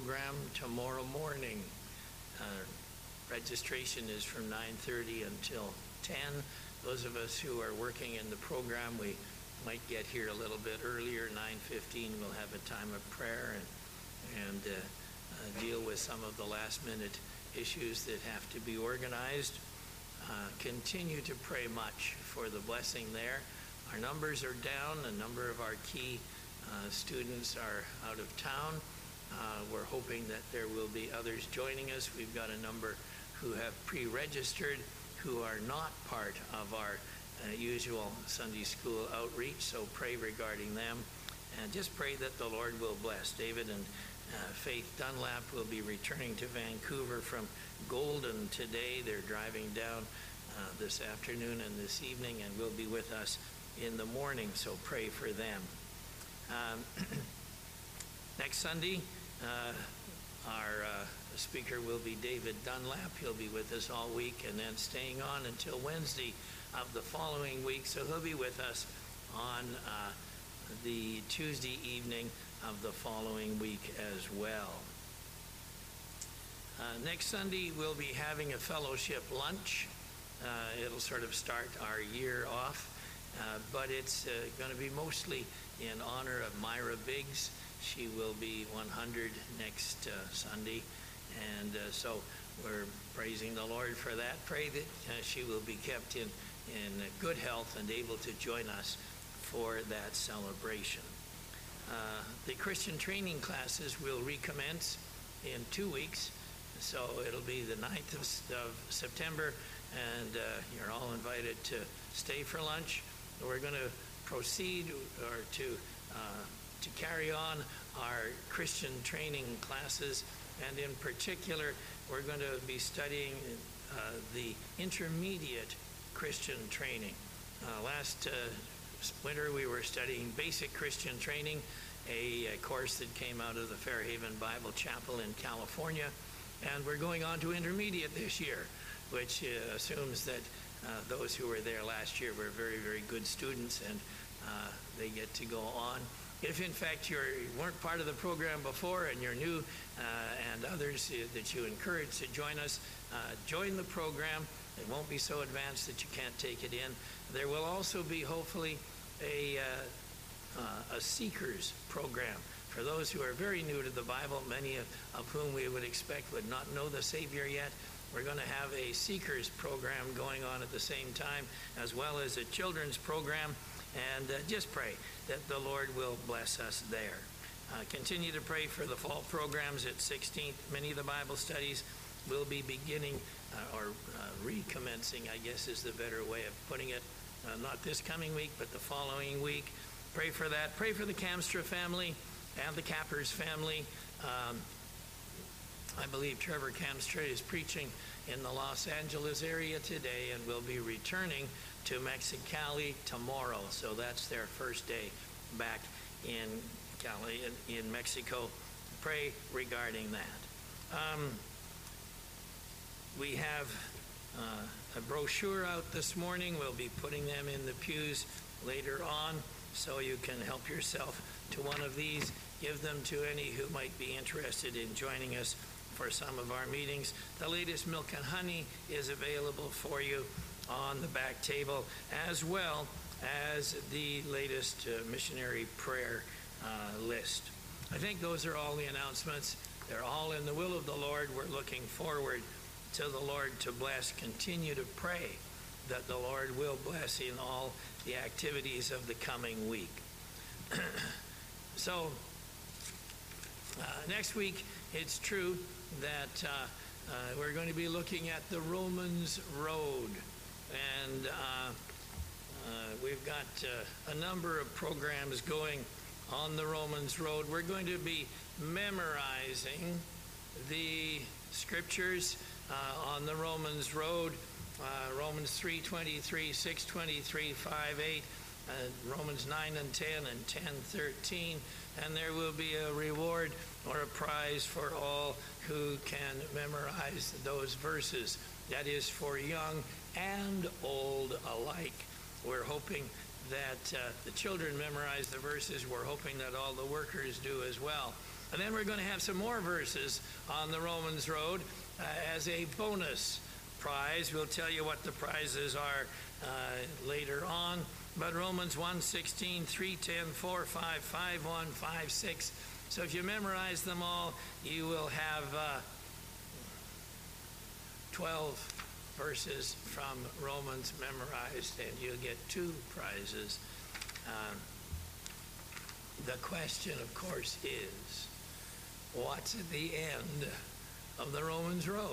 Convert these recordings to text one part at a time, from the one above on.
program tomorrow morning. Registration is from 9:30 until 10. Those of us who are working in the program, we might get here a little bit earlier. 9:15 we'll have a time of prayer and deal with some of the last minute issues that have to be organized. Continue to pray much for the blessing there. Our numbers are down. A number of our key students are out of town. We're hoping that there will be others joining us. We've got a number who have pre-registered who are not part of our usual Sunday school outreach, so pray regarding them. And just pray that the Lord will bless. David and Faith Dunlap will be returning to Vancouver from Golden today. They're driving down this afternoon and this evening and will be with us in the morning, so pray for them. Next Sunday, our speaker will be David Dunlap. He'll be with us all week and then staying on until Wednesday of the following week, so he'll be with us on the Tuesday evening of the following week as well. Next Sunday, we'll be having a fellowship lunch. It'll sort of start our year off, but it's going to be mostly in honor of Myra Biggs. She will be 100 next Sunday, and so we're praising the Lord for that. Pray that she will be kept in good health and able to join us for that celebration. The Christian training classes will recommence in 2 weeks, so it'll be the 9th of September, and you're all invited to stay for lunch. We're going to proceed or to carry on our Christian training classes, and in particular, we're going to be studying the intermediate Christian training. Last winter, we were studying basic Christian training, a course that came out of the Fairhaven Bible Chapel in California, and we're going on to intermediate this year, which assumes that those who were there last year were very, very good students, and they get to go on. If in fact you weren't part of the program before and you're new, and others that you encourage to join us, join the program. It won't be so advanced that you can't take it in. There will also be hopefully a Seekers program for those who are very new to the Bible, many of whom we would expect would not know the Savior yet. We're going to have a Seekers program going on at the same time, as well as a children's program, and just pray that the Lord will bless us there. Continue to pray for the fall programs at 16th. Many of the Bible studies will be beginning or recommencing, I guess is the better way of putting it. Not this coming week, but the following week. Pray for that. Pray for the Kamstra family and the Cappers family. I believe Trevor Kamstra is preaching in the Los Angeles area today and will be returning to Mexicali tomorrow. So that's their first day back in Mexico. Pray regarding that. We have a brochure out this morning. We'll be putting them in the pews later on, so you can help yourself to one of these. Give them to any who might be interested in joining us for some of our meetings. The latest Milk and Honey is available for you on the back table, as well as the latest missionary prayer list. I think those are all the announcements. They're all in the will of the Lord. We're looking forward to the Lord to bless. Continue to pray that the Lord will bless in all the activities of the coming week. So next week, it's true that we're going to be looking at the Romans Road, and we've got a number of programs going on the Romans Road. We're going to be memorizing the scriptures on the Romans Road, Romans 3:23, 6:23, 5:8, Romans 9 and 10, and 10:13, and there will be a reward or a prize for all who can memorize those verses. That is for young and old alike. We're hoping that the children memorize the verses. We're hoping that all the workers do as well. And then we're going to have some more verses on the Romans Road as a bonus prize. We'll tell you what the prizes are later on. But Romans 1:16, 3:10, 4, 5, 5, 1, 5, 6. So if you memorize them all, you will have 12 verses from Romans memorized, and you'll get 2 prizes. The question, of course, is, what's at the end of the Romans Road?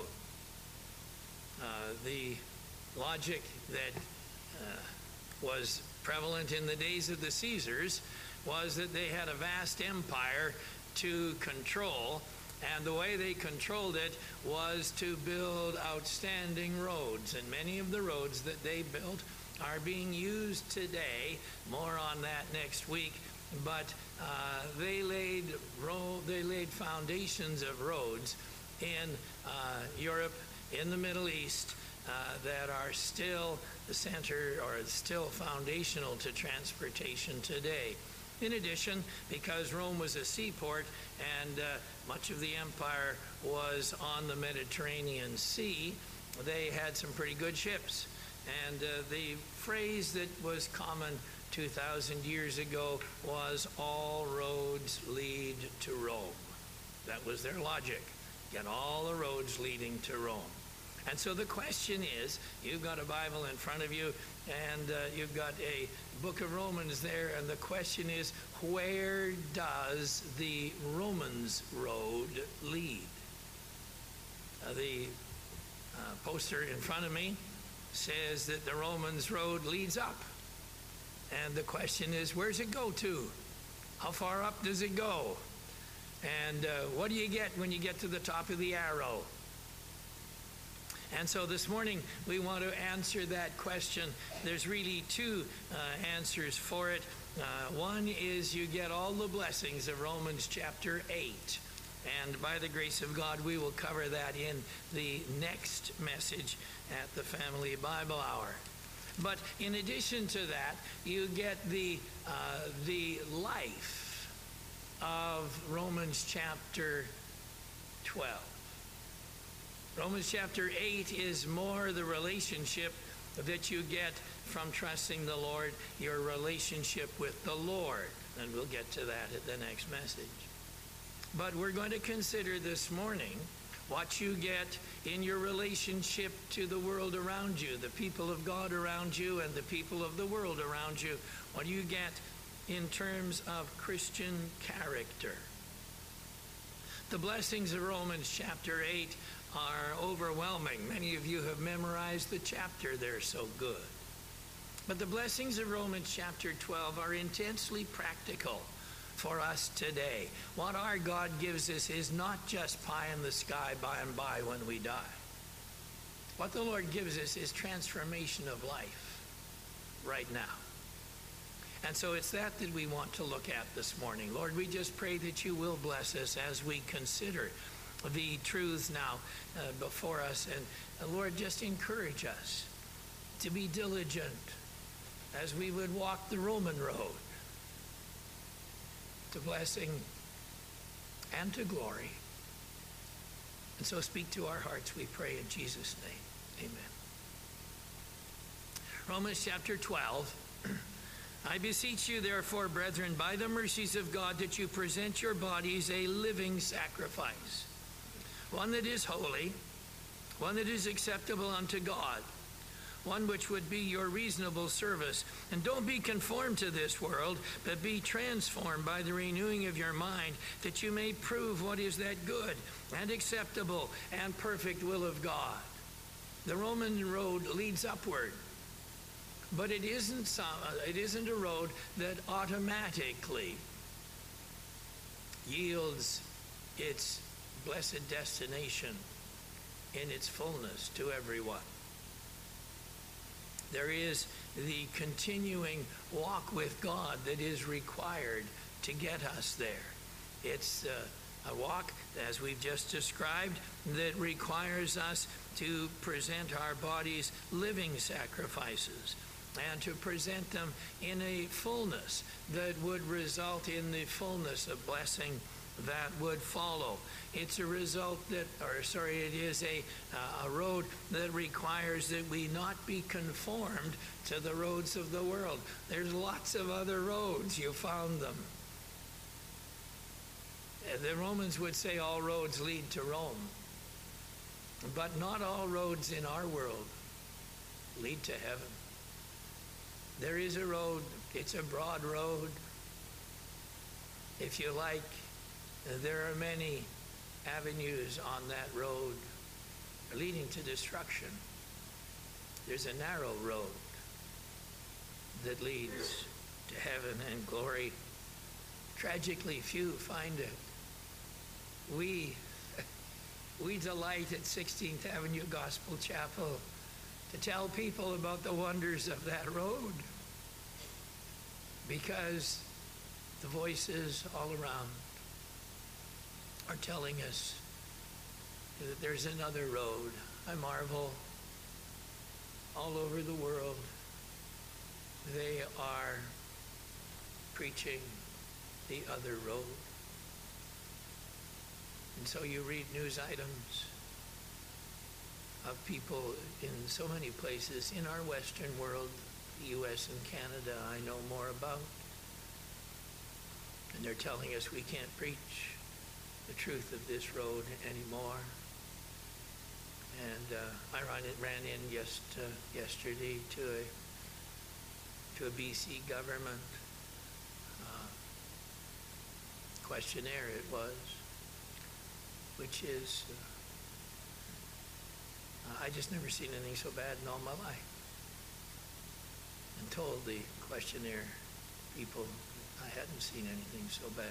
The logic that was prevalent in the days of the Caesars was that they had a vast empire to control, and the way they controlled it was to build outstanding roads. And many of the roads that they built are being used today. More on that next week. But they laid foundations of roads in Europe, in the Middle East, that are still the center or still foundational to transportation today. In addition, because Rome was a seaport and much of the empire was on the Mediterranean Sea, they had some pretty good ships. And the phrase that was common 2,000 years ago was, all roads lead to Rome. That was their logic. Get all the roads leading to Rome. And so the question is, you've got a Bible in front of you, and you've got a book of Romans there, and the question is, where does the Romans Road lead? The poster in front of me says that the Romans Road leads up. And the question is, where's it go to? How far up does it go? And what do you get when you get to the top of the arrow? And so this morning we want to answer that question. There's really 2 answers for it. One is you get all the blessings of Romans chapter 8. And by the grace of God, we will cover that in the next message at the Family Bible Hour. But in addition to that, you get the life of Romans chapter 12. Romans chapter 8 is more the relationship that you get from trusting the Lord, your relationship with the Lord. And we'll get to that at the next message. But we're going to consider this morning what you get in your relationship to the world around you, the people of God around you and the people of the world around you. What do you get in terms of Christian character? The blessings of Romans chapter 8 are overwhelming. Many of you have memorized the chapter. They're so good. But the blessings of Romans chapter 12 are intensely practical for us today. What our God gives us is not just pie in the sky by and by when we die. What the Lord gives us is transformation of life right now. And so it's that we want to look at this morning. Lord, we just pray that you will bless us as we consider the truths now before us. And Lord, just encourage us to be diligent as we would walk the Roman road to blessing and to glory. And so speak to our hearts, we pray in Jesus' name. Amen. Romans chapter 12. I beseech you, therefore, brethren, by the mercies of God, that you present your bodies a living sacrifice, one that is holy, one that is acceptable unto God, one which would be your reasonable service. And don't be conformed to this world, but be transformed by the renewing of your mind, that you may prove what is that good and acceptable and perfect will of God. The Roman road leads upward, but it isn't a road that automatically yields its blessed destination in its fullness to everyone. There is the continuing walk with God that is required to get us there. It's a walk, as we've just described, that requires us to present our bodies living sacrifices and to present them in a fullness that would result in the fullness of blessing that would follow. It's a result that, it is a road that requires that we not be conformed to the roads of the world. There's lots of other roads. You found them. The Romans would say all roads lead to Rome. But not all roads in our world lead to heaven. There is a road. It's a broad road. If you like, there are many avenues on that road leading to destruction. There's a narrow road that leads to heaven and glory. Tragically, few find it. We delight at 16th Avenue Gospel Chapel to tell people about the wonders of that road, because the voices all around are telling us that there's another road. I marvel, all over the world, they are preaching the other road. And so you read news items of people in so many places in our Western world, the U.S. and Canada, I know more about. And they're telling us we can't preach the truth of this road anymore. And I ran in yesterday to a BC government questionnaire, it was, which is, I just never seen anything so bad in all my life. And told the questionnaire people I hadn't seen anything so bad.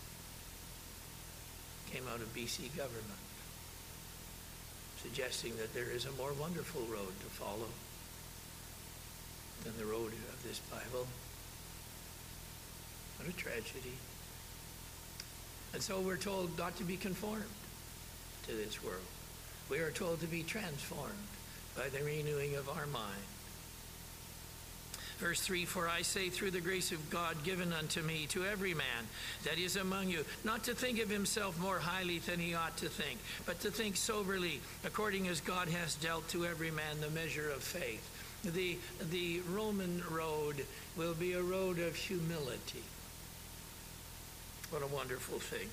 Came out of BC government, suggesting that there is a more wonderful road to follow than the road of this Bible. What a tragedy. And so we're told not to be conformed to this world. We are told to be transformed by the renewing of our mind. Verse 3, for I say through the grace of God given unto me, to every man that is among you, not to think of himself more highly than he ought to think, but to think soberly, according as God has dealt to every man the measure of faith. The Roman road will be a road of humility. What a wonderful thing.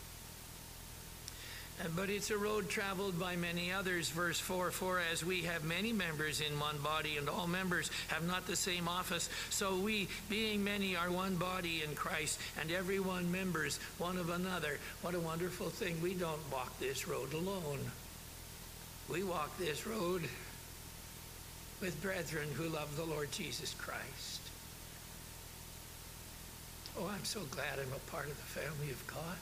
But it's a road traveled by many others. Verse 4, for as we have many members in one body, and all members have not the same office, so we, being many, are one body in Christ, and every one members one of another. What a wonderful thing. We don't walk this road alone. We walk this road with brethren who love the Lord Jesus Christ. Oh, I'm so glad I'm a part of the family of God.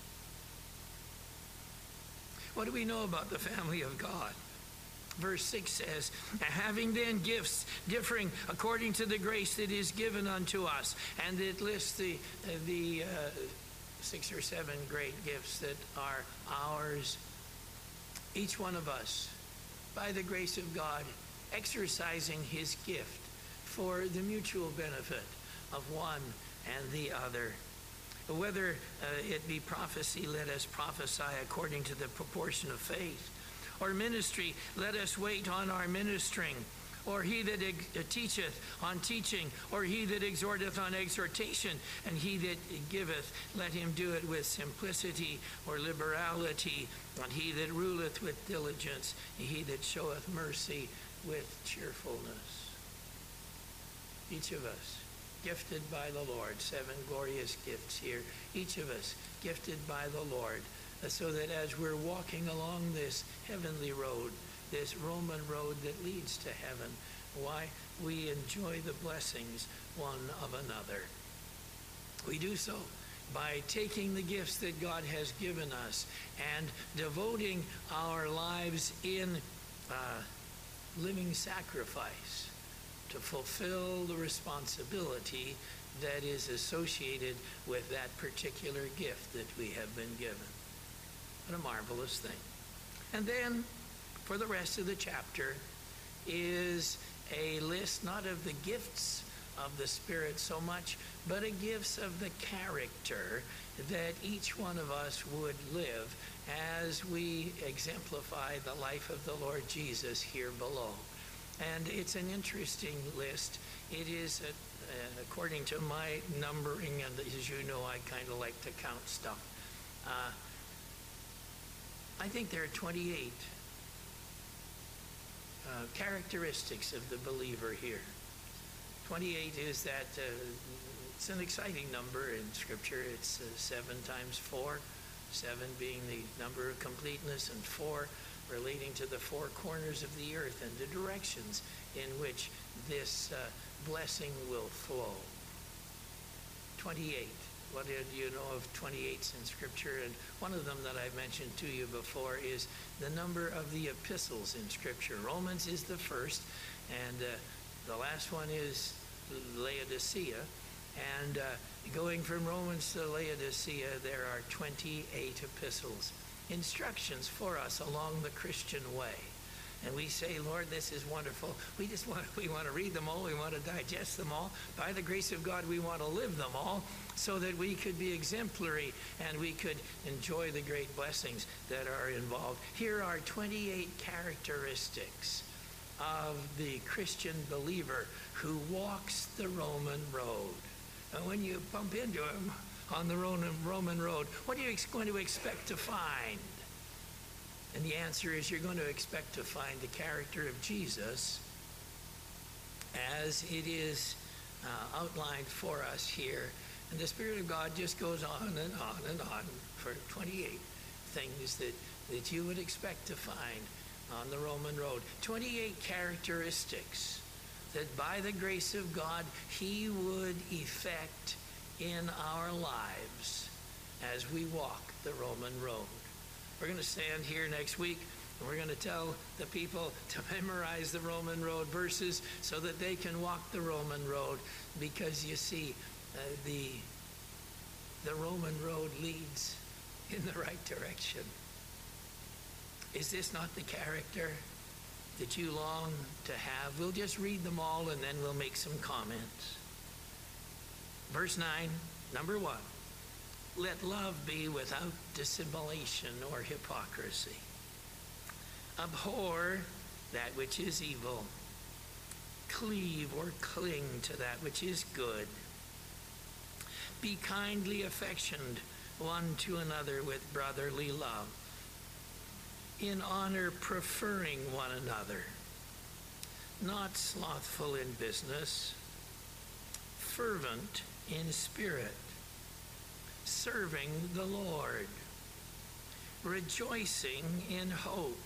What do we know about the family of God? Verse 6 says, having then gifts differing according to the grace that is given unto us. And it lists the 6 or 7 great gifts that are ours. Each one of us, by the grace of God, exercising his gift for the mutual benefit of one and the other. Whether it be prophecy, let us prophesy according to the proportion of faith. Or ministry, let us wait on our ministering. Or he that teacheth on teaching. Or he that exhorteth on exhortation. And he that giveth, let him do it with simplicity or liberality. And he that ruleth with diligence. And he that showeth mercy with cheerfulness. Each of us gifted by the Lord. 7 glorious gifts here. Each of us gifted by the Lord, so that as we're walking along this heavenly road, this Roman road that leads to heaven, why we enjoy the blessings one of another. We do so by taking the gifts that God has given us and devoting our lives in living sacrifice to fulfill the responsibility that is associated with that particular gift that we have been given. What a marvelous thing. And then, for the rest of the chapter, is a list not of the gifts of the Spirit so much, but a gifts of the character that each one of us would live as we exemplify the life of the Lord Jesus here below. And it's an interesting list. It is, according to my numbering, and as you know, I kind of like to count stuff. I think there are 28 characteristics of the believer here. 28 is that, it's an exciting number in Scripture. It's 7 times 4, 7 being the number of completeness, and 4 relating to the 4 corners of the earth and the directions in which this blessing will flow. 28. What do you know of 28s in Scripture? And one of them that I've mentioned to you before is the number of the epistles in Scripture. Romans is the first, and the last one is Laodicea. And going from Romans to Laodicea, there are 28 epistles, instructions for us along the Christian way. And we say, Lord, this is wonderful. We want to read them all. We want to digest them all. By the grace of God, we want to live them all so that we could be exemplary and we could enjoy the great blessings that are involved. Here are 28 characteristics of the Christian believer who walks the Roman road. And when you bump into him on the Roman road, what are you going to expect to find? And the answer is you're going to expect to find the character of Jesus as it is outlined for us here. And the Spirit of God just goes on and on and on for 28 things that you would expect to find on the Roman road. 28 characteristics that by the grace of God, He would effect in our lives as we walk the Roman road. We're going to stand here next week, and we're going to tell the people to memorize the Roman road verses so that they can walk the Roman road, because you see, the Roman road leads in the right direction. Is this not the character that you long to have? We'll just read them all and then we'll make some comments. Verse 9, number 1. Let love be without dissimulation or hypocrisy. Abhor that which is evil. Cleave or cling to that which is good. Be kindly affectioned one to another with brotherly love, in honor preferring one another, not slothful in business, fervent in spirit, serving the Lord, rejoicing in hope,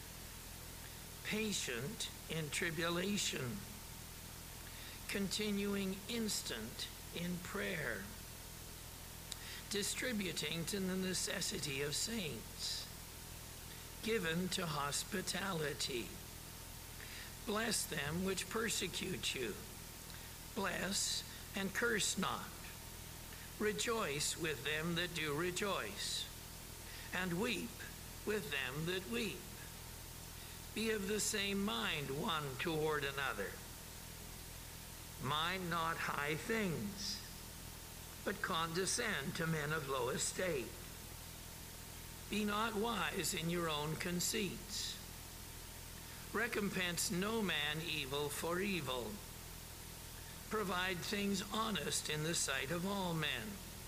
patient in tribulation, continuing instant in prayer, distributing to the necessity of saints, given to hospitality. Bless them which persecute you. Bless and curse not. Rejoice with them that do rejoice, and weep with them that weep. Be of the same mind one toward another. Mind not high things, but condescend to men of low estate. Be not wise in your own conceits. Recompense no man evil for evil. Provide things honest in the sight of all men.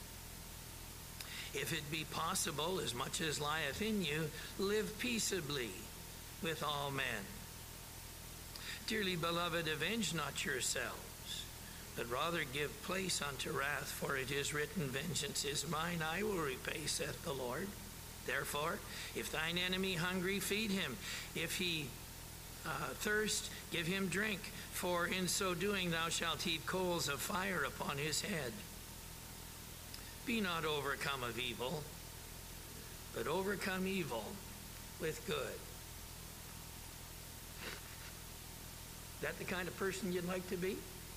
If it be possible, as much as lieth in you, live peaceably with all men. Dearly beloved, avenge not yourselves, but rather give place unto wrath, for it is written, Vengeance is mine, I will repay, saith the Lord. Therefore, if thine enemy hungry, feed him. If he thirst, give him drink, for in so doing thou shalt heap coals of fire upon his head. Be not overcome of evil, but overcome evil with good. Is that the kind of person you'd like to be?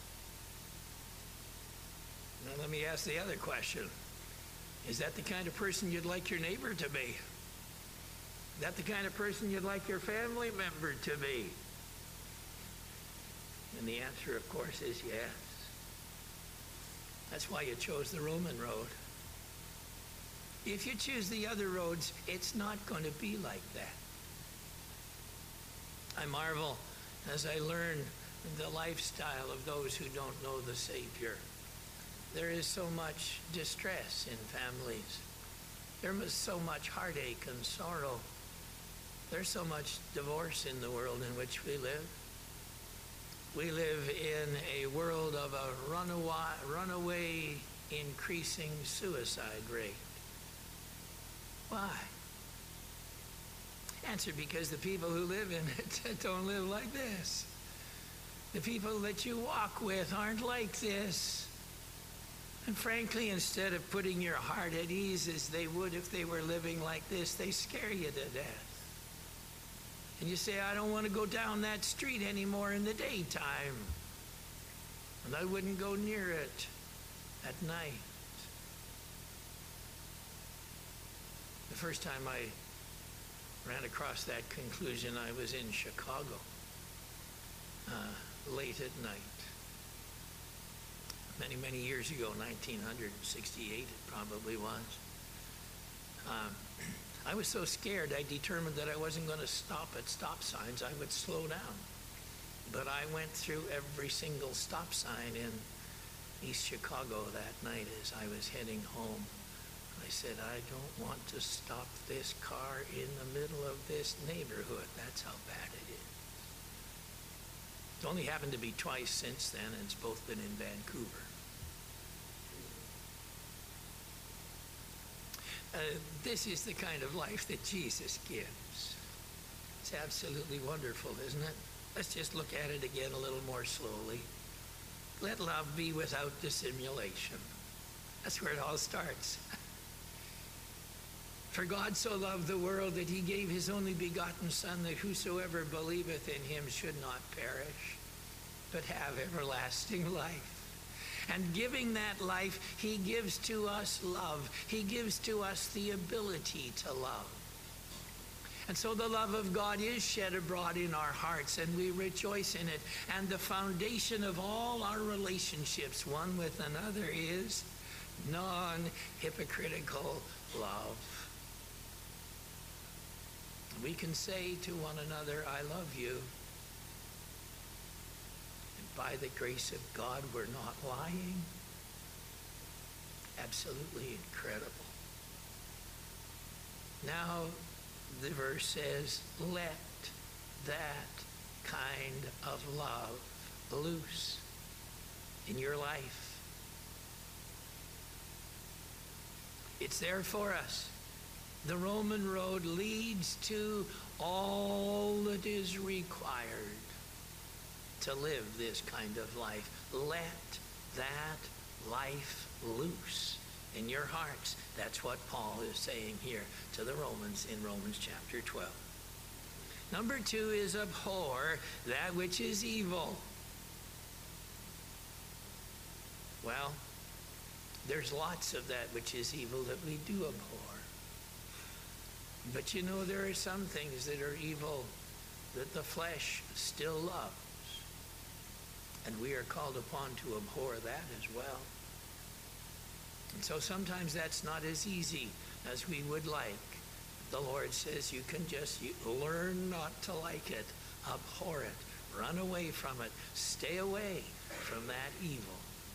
Now let me ask the other question. Is that the kind of person you'd like your neighbor to be? Is that the kind of person you'd like your family member to be? And the answer, of course, is yes. That's why you chose the Roman road. If you choose the other roads, it's not going to be like that. I marvel as I learn the lifestyle of those who don't know the Savior. There is so much distress in families. There is so much heartache and sorrow. There's so much divorce in the world in which we live. We live in a world of a runaway increasing suicide rate. Why? Answer: because the people who live in it don't live like this. The people that you walk with aren't like this. And frankly, instead of putting your heart at ease as they would if they were living like this, they scare you to death. And you say, I don't want to go down that street anymore in the daytime. And I wouldn't go near it at night. The first time I ran across that conclusion, I was in Chicago, late at night. Many, many years ago, 1968 it probably was. I was so scared, I determined that I wasn't going to stop at stop signs. I would slow down. But I went through every single stop sign in East Chicago that night as I was heading home. I said, I don't want to stop this car in the middle of this neighborhood. That's how bad it is. It's only happened to me twice since then, and it's both been in Vancouver. This is the kind of life that Jesus gives. It's absolutely wonderful, isn't it? Let's just look at it again a little more slowly. Let love be without dissimulation. That's where it all starts. For God so loved the world that he gave his only begotten Son, that whosoever believeth in him should not perish, but have everlasting life. And giving that life, he gives to us love. He gives to us the ability to love. And so the love of God is shed abroad in our hearts, and we rejoice in it. And the foundation of all our relationships, one with another, is non-hypocritical love. We can say to one another, I love you. By the grace of God, we're not lying. Absolutely incredible. Now, the verse says, let that kind of love loose in your life. It's there for us. The Roman road leads to all that is required to live this kind of life. Let that life loose in your hearts. That's what Paul is saying here to the Romans in Romans chapter 12. Number 2 is abhor that which is evil. Well, there's lots of that which is evil that we do abhor. But you know, there are some things that are evil that the flesh still loves. And we are called upon to abhor that as well. And so sometimes that's not as easy as we would like. The Lord says you can just learn not to like it, abhor it, run away from it, stay away from that evil.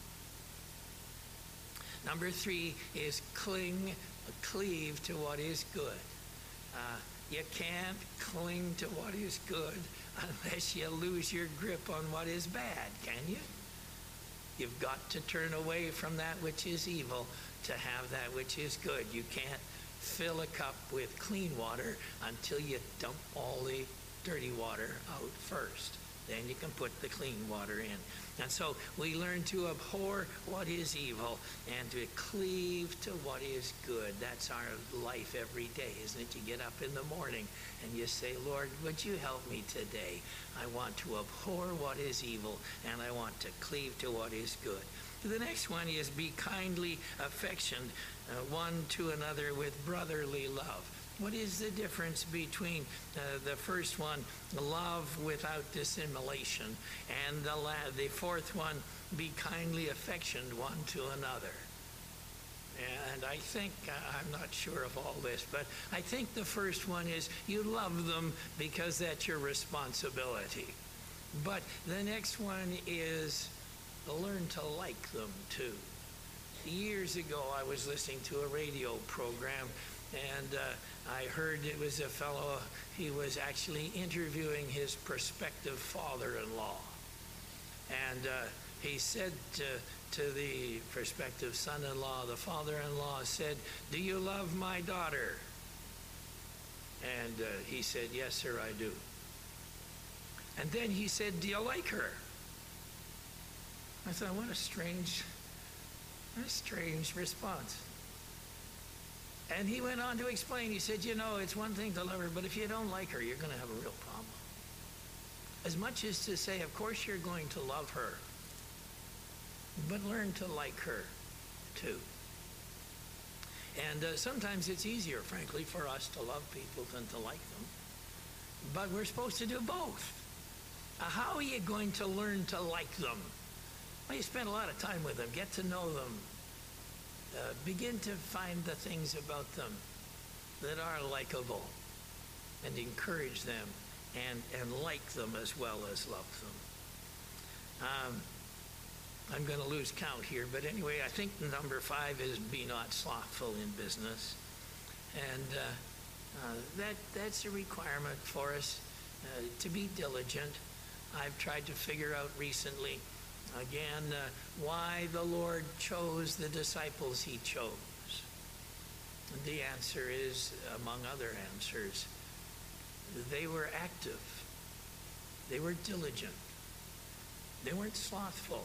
Number 3 is cleave to what is good. You can't cling to what is good unless you lose your grip on what is bad, can you? You've got to turn away from that which is evil to have that which is good. You can't fill a cup with clean water until you dump all the dirty water out first. Then you can put the clean water in. And so we learn to abhor what is evil and to cleave to what is good. That's our life every day, isn't it? You get up in the morning and you say, Lord, would you help me today? I want to abhor what is evil and I want to cleave to what is good. The next one is be kindly affectioned one to another with brotherly love. What is the difference between the first one, love without dissimulation, and the fourth one, be kindly affectioned one to another? And I think, I'm not sure of all this, but I think the first one is you love them because that's your responsibility. But the next one is learn to like them too. Years ago, I was listening to a radio program, and I heard it was a fellow, he was actually interviewing his prospective father-in-law. And he said to the prospective son-in-law, the father-in-law said, "Do you love my daughter?" And he said, "Yes, sir, I do." And then he said, "Do you like her?" I thought, what a strange response. And he went on to explain. He said, "You know, it's one thing to love her, but if you don't like her, you're going to have a real problem." As much as to say, of course you're going to love her, but learn to like her too. And sometimes it's easier, frankly, for us to love people than to like them. But we're supposed to do both. How are you going to learn to like them? Well, you spend a lot of time with them, get to know them, begin to find the things about them that are likable, and encourage them and like them as well as love them. I'm going to lose count here, but anyway, I think number 5 is be not slothful in business. And that's a requirement for us to be diligent. I've tried to figure out recently, again, why the Lord chose the disciples he chose. And the answer is, among other answers, they were active. They were diligent. They weren't slothful.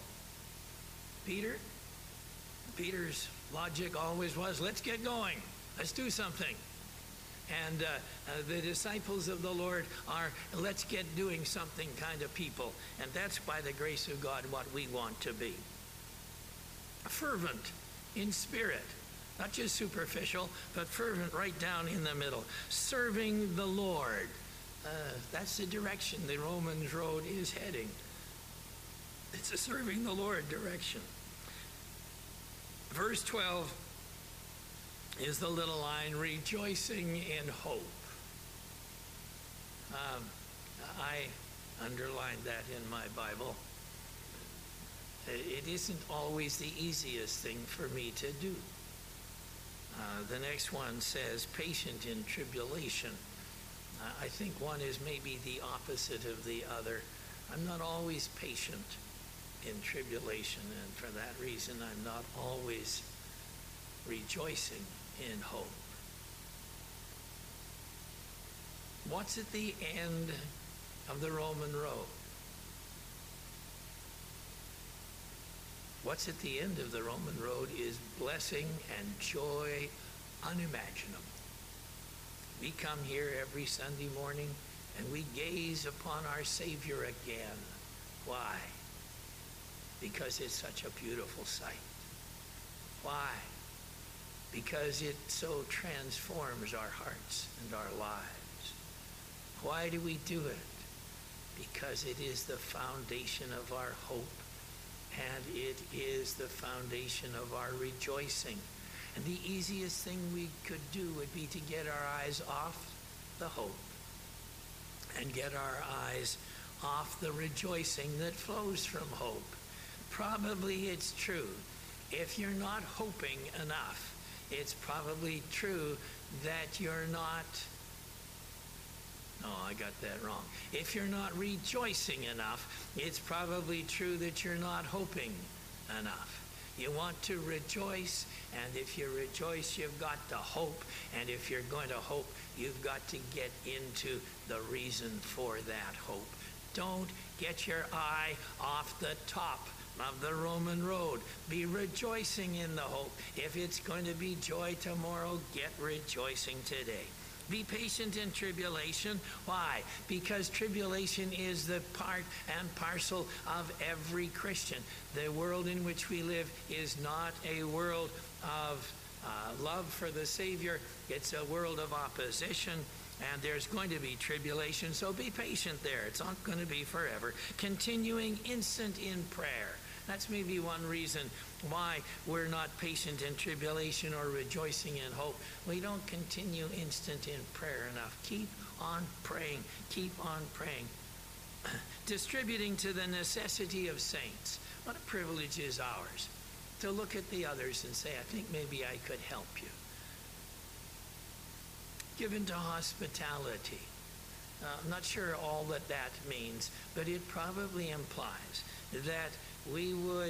Peter's logic always was, let's get going. Let's do something. And the disciples of the Lord are, let's get doing something kind of people. And that's, by the grace of God, what we want to be. Fervent in spirit. Not just superficial, but fervent right down in the middle. Serving the Lord. That's the direction the Romans road is heading. It's a serving the Lord direction. Verse 12 is the little line, rejoicing in hope. I underlined that in my Bible. It isn't always the easiest thing for me to do. The next one says, patient in tribulation. I think one is maybe the opposite of the other. I'm not always patient in tribulation, and for that reason, I'm not always rejoicing in hope. What's at the end of the Roman road? What's at the end of the Roman road is blessing and joy unimaginable. We come here every Sunday morning and we gaze upon our Savior again. Why? Because it's such a beautiful sight. Why? Because it so transforms our hearts and our lives. Why do we do it? Because it is the foundation of our hope, and it is the foundation of our rejoicing. And the easiest thing we could do would be to get our eyes off the hope and get our eyes off the rejoicing that flows from hope. Probably it's true. If you're not hoping enough, it's probably true that you're not, no, I got that wrong. If you're not rejoicing enough, it's probably true that you're not hoping enough. You want to rejoice, and if you rejoice, you've got to hope. And if you're going to hope, you've got to get into the reason for that hope. Don't get your eye off the top of the Roman road. Be rejoicing in the hope. If it's going to be joy tomorrow, get rejoicing today. Be patient in tribulation. Why? Because tribulation is the part and parcel of every Christian. The world in which we live is not a world of Love for the Savior, it's a world of opposition, and there's going to be tribulation, so be patient there. It's not going to be forever. Continuing instant in prayer. That's maybe one reason why we're not patient in tribulation or rejoicing in hope. We don't continue instant in prayer enough. Keep on praying. Keep on praying. Distributing to the necessity of saints. What a privilege is ours to look at the others and say, I think maybe I could help you. Given to hospitality. I'm not sure all that means, but it probably implies that we would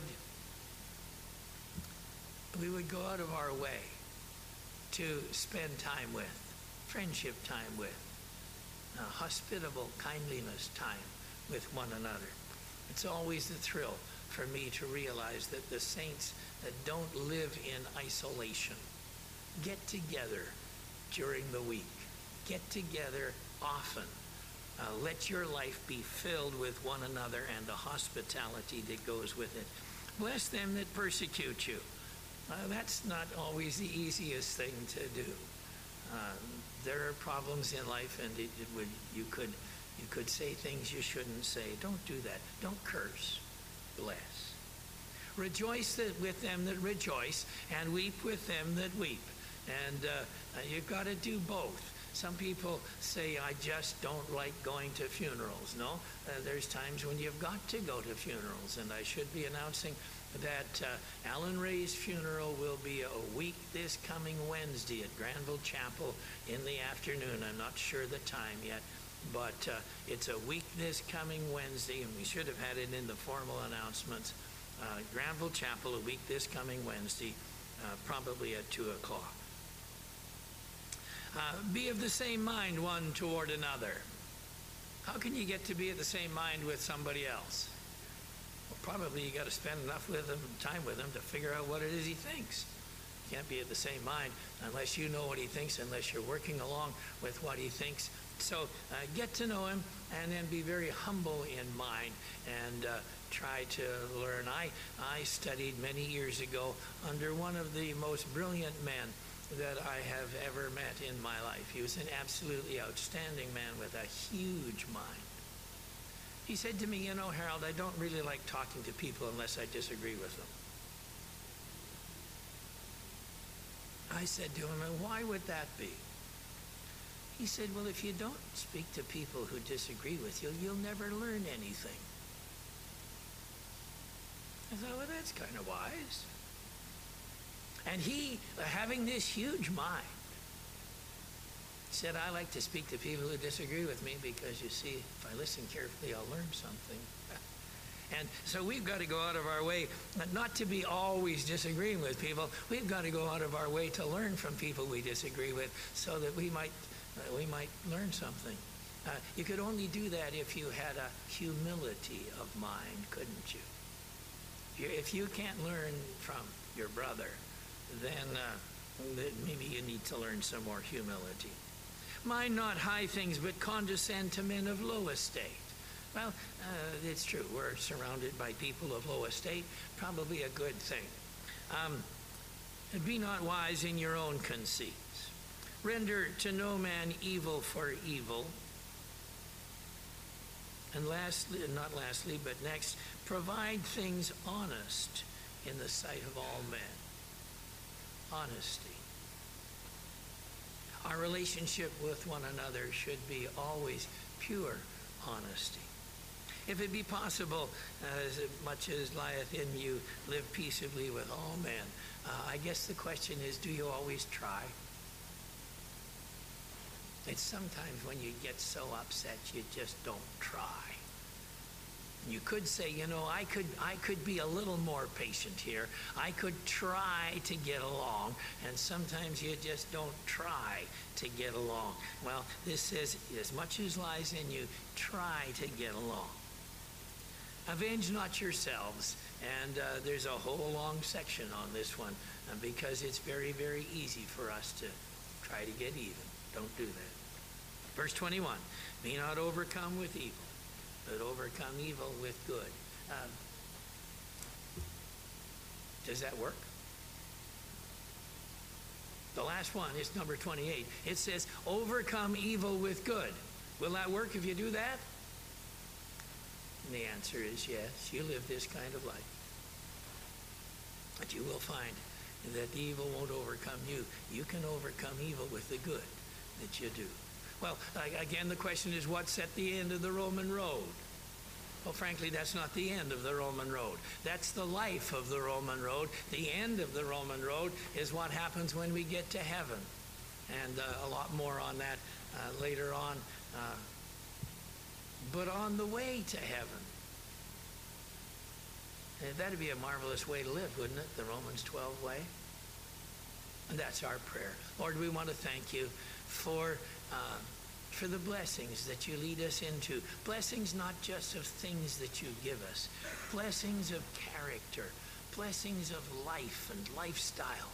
go out of our way to spend time with, friendship time with, hospitable kindliness time with one another. It's always a thrill for me to realize that the saints that don't live in isolation get together during the week. Get together often. Let your life be filled with one another and the hospitality that goes with it. Bless them that persecute you. That's not always the easiest thing to do. There are problems in life, and you could say things you shouldn't say. Don't do that. Don't curse. Bless. Rejoice with them that rejoice, and weep with them that weep. And you've got to do both. Some people say, I just don't like going to funerals. No, there's times when you've got to go to funerals. And I should be announcing that Alan Ray's funeral will be a week this coming Wednesday at Granville Chapel in the afternoon. I'm not sure the time yet, but it's a week this coming Wednesday, and we should have had it in the formal announcements. Granville Chapel, a week this coming Wednesday, probably at 2 o'clock. Be of the same mind one toward another. How can you get to be of the same mind with somebody else? Well, probably you got to spend enough time with them to figure out what it is he thinks. You can't be of the same mind unless you know what he thinks, unless you're working along with what he thinks. So get to know him, and then be very humble in mind, and try to learn. I studied many years ago under one of the most brilliant men that I have ever met in my life. He was an absolutely outstanding man with a huge mind. He said to me, you know, Harold, I don't really like talking to people unless I disagree with them. I said to him, and why would that be? He said, well, if you don't speak to people who disagree with you, you'll never learn anything. I thought, well, that's kind of wise. And he, having this huge mind, said, I like to speak to people who disagree with me because, you see, if I listen carefully, I'll learn something. And so we've got to go out of our way, not to be always disagreeing with people. We've got to go out of our way to learn from people we disagree with, so that we might learn something. You could only do that if you had a humility of mind, couldn't you? If you can't learn from your brother, then maybe you need to learn some more humility. Mind not high things, but condescend to men of low estate. Well, it's true. We're surrounded by people of low estate. Probably a good thing. Be not wise in your own conceits. Render to no man evil for evil. And lastly, not lastly, but next, provide things honest in the sight of all men. Honesty. Our relationship with one another should be always pure honesty. If it be possible, as much as lieth in you, live peaceably with all men. I guess the question is, do you always try? It's sometimes when you get so upset, you just don't try. You could say, you know, I could be a little more patient here. I could try to get along, and sometimes you just don't try to get along. Well, this says, as much as lies in you, try to get along. Avenge not yourselves, and there's a whole long section on this one, because it's very, very easy for us to try to get even. Don't do that. Verse 21, be not overcome with evil, but overcome evil with good. Does that work? The last one is number 28. It says, overcome evil with good. Will that work if you do that? And the answer is yes. You live this kind of life. But you will find that the evil won't overcome you. You can overcome evil with the good that you do. Well, again, the question is, what's at the end of the Roman road? Well, frankly, that's not the end of the Roman road. That's the life of the Roman road. The end of the Roman road is what happens when we get to heaven. And a lot more on that later on. But on the way to heaven, that'd be a marvelous way to live, wouldn't it? The Romans 12 way. And that's our prayer. Lord, we want to thank you for the blessings that you lead us into. Blessings not just of things that you give us. Blessings of character. Blessings of life and lifestyle.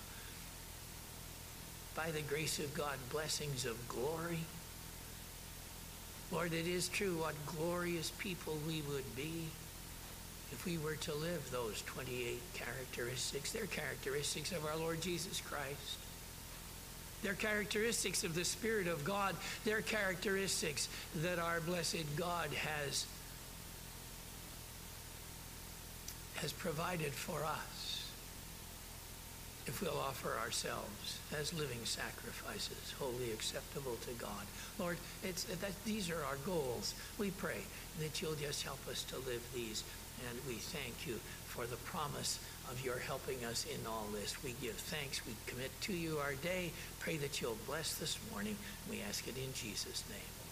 By the grace of God, blessings of glory. Lord, it is true what glorious people we would be if we were to live those 28 characteristics. They're characteristics of our Lord Jesus Christ. They're characteristics of the Spirit of God. They're characteristics that our blessed God has provided for us if we'll offer ourselves as living sacrifices, wholly acceptable to God. Lord, these are our goals. We pray that you'll just help us to live these. And we thank you for the promise of your helping us in all this. We give thanks. We commit to you our day. Pray that you'll bless this morning. We ask it in Jesus' name.